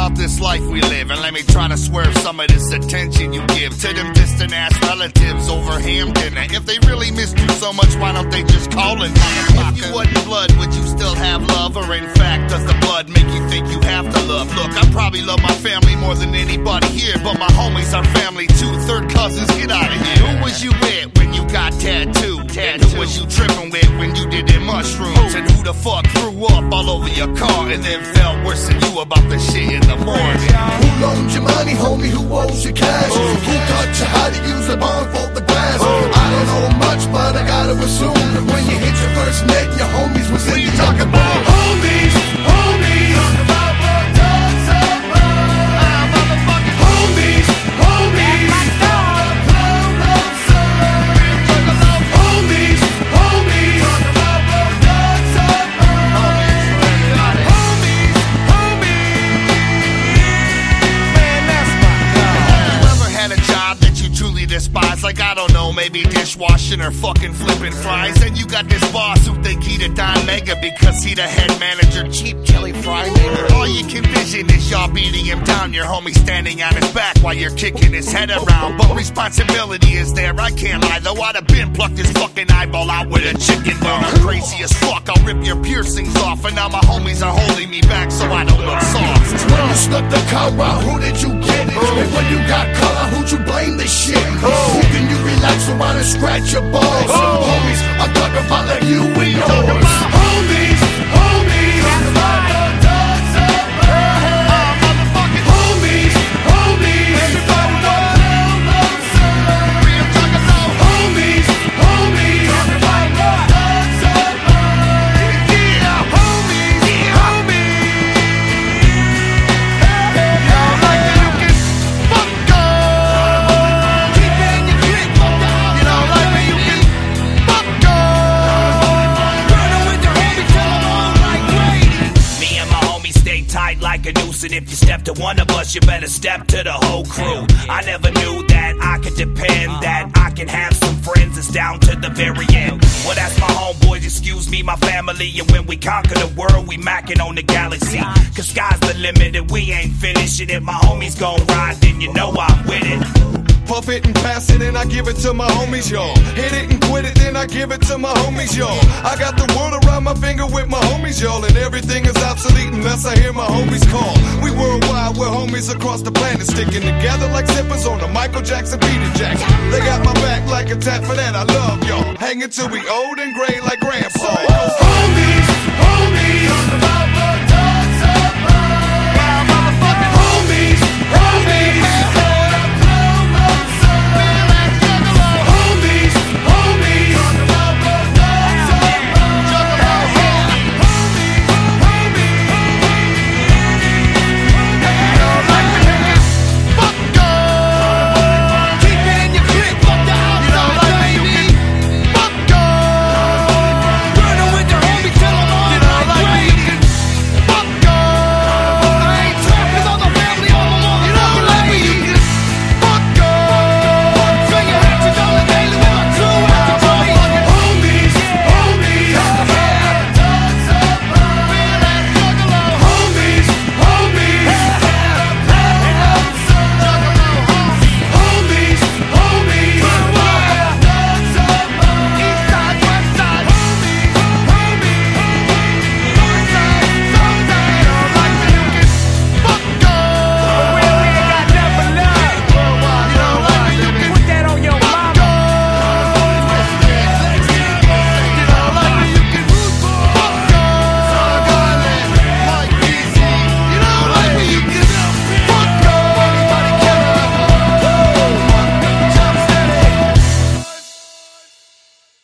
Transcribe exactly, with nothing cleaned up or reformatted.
about this life we live, and let me try to swerve some of this attention you give to them distant ass relatives over ham dinner. If they really missed you so much, why don't they just call and if you wasn't blood, would you still have love? Or in fact, does the blood make you think you have to love? Look, I probably love my family more than anybody here, but my homies are family too. Third cousins, get out of here. Who was you with when you got tattooed? And who was you tripping with when you did them mushrooms? And who the fuck threw up all over your car and then felt worse than you about the shit in the morning? Who loaned you money, homie? Who owes you cash? Who taught you how to use a barn for the grass? I don't know much, but I gotta assume that when you hit your first net, your homies was in. What you talking about? Homies, homies. Talk about what dogs are about. Motherfucking homies, homies. My dog. Homies, homies. Talk about what dogs are about. Homies, homies. Man, that's my dog. Have you ever had a job that you truly despise? Like, I don't know, maybe dishwashing or fucking flipping fries. And you got this boss who think he the Don Mega because he the head manager, cheap Kelly Fry nigga. All you can vision is y'all beating him down, your homie standing on his back while you're kicking his head around. But responsibility is there, I can't lie though. I'd have been plucked his fucking eyeball out with a chicken bone. I'm crazy as fuck, I'll rip your piercings off. And now my homies are holding me back so I don't look soft. When you snuck the car out, who did you get it? And when you got color, who'd you blame this shit? Who can you relax around and scratch your balls? Homies, I'm talking about like you and yours. Homies, homies. Talk about the dogs of love. Motherfucking homies, homies. Everybody know love serve. Real talk about homies, homies. Talk about the dogs of love. Yeah, homies, yeah, homies. Hey, y'all like that you can fuck up. Keep in your drink, you know, like that you can fuck up. Burn with your homies till I'm on like Brady. Me and my homies stay tight like a noose, and if you step to one of us, you better step to the whole crew. I never knew that I could depend, that I can have some friends that's down to the very end. Well, that's my homeboys, excuse me, my family. And when we conquer the world, we macking on the galaxy. Cause sky's the limit and we ain't finished. And if my homies gon' ride, then you know I'm with it. Puff it and pass it and I give it to my homies, y'all. Hit it and quit it, then I give it to my homies, y'all. I got the world around my finger with my homies, y'all. And everything is obsolete unless I hear my homies call. We worldwide, we're homies across the planet, sticking together like zippers on a Michael Jackson Peter Jackson. They got my back like a tat, for that I love y'all. Hanging till we old and gray like grandpa. Homies, homies.